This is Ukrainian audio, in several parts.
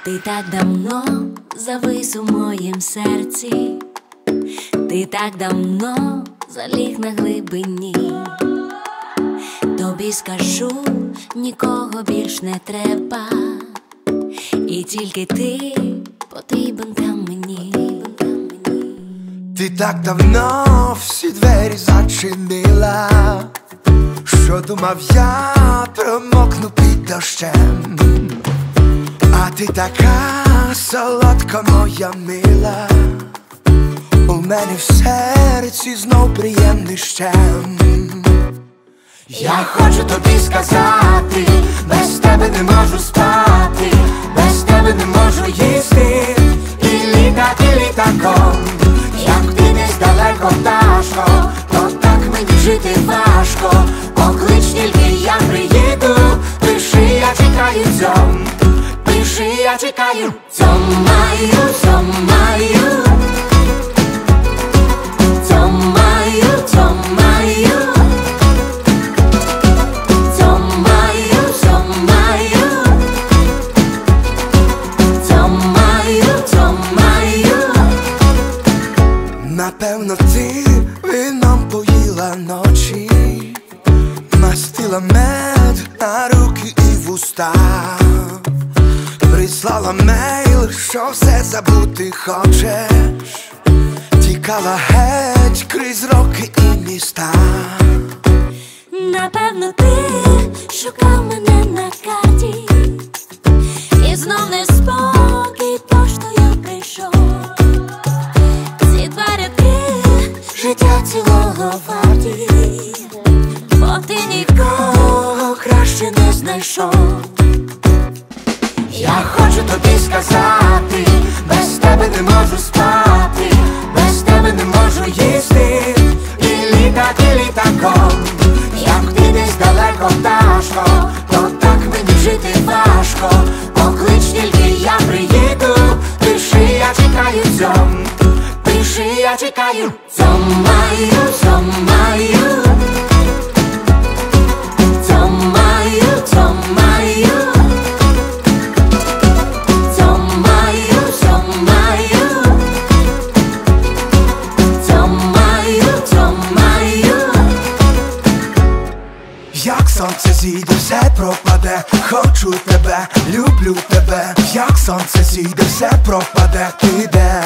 Ти так давно завис у моїм серці, ти так давно заліг на глибині. Тобі скажу, нікого більш не треба, і тільки ти потрібен там мені. Ти так давно всі двері зачинила, що думав я промокну під дощем. А ти така солодка, моя мила, у мене в серці знов приємний щем. Я хочу тобі сказати, без тебе не можу спати, без тебе не можу їсти і літати літаком. Як ти десь далеко, пташко, то так мені жити важко. Поклич, тільки я приїду, пиши, я чекаю цьом. Пиши, я чекаю цьомаю, цьомаю, цьомаю, цьомаю, цьомаю, цьомаю, цьомаю, цьомаю. Напевно, ти вином поїла ночі, мастила мед на руки і вуста, прислала мейл, що все забути хочеш, тікала геть крізь роки і міста. Напевно, ти шукав мене на карті, і знов неспокій поштою прийшов. Ці два ряди життя цілого варті, бо ти нікого краще не знайшов. Я хочу тобі сказати, без тебе не можу спати, без тебе не можу їсти і літати літаком. Як ти десь далеко, пташко, то так мені жити важко. Поклич, тільки я приїду, пиши, я чекаю цьом. Пиши, я чекаю цьомаю, цьомаю, цьомаю, цьомаю, цьомаю, цьомаю, цьомаю, цьомаю. Як сонце зійде, все пропаде, хочу тебе, люблю тебе. Як сонце зійде, все пропаде, ти де?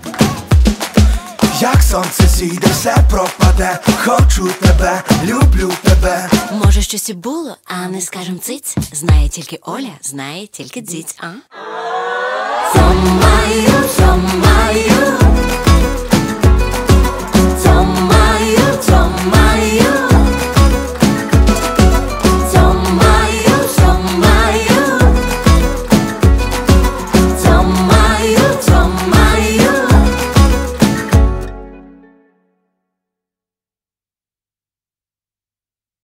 Як сонце зійде, все пропаде, хочу тебе, люблю тебе. Може, щось і було, а не скажем циць. Знає тільки Оля, знає тільки дзіць, а? Цьомаю, цьомаю,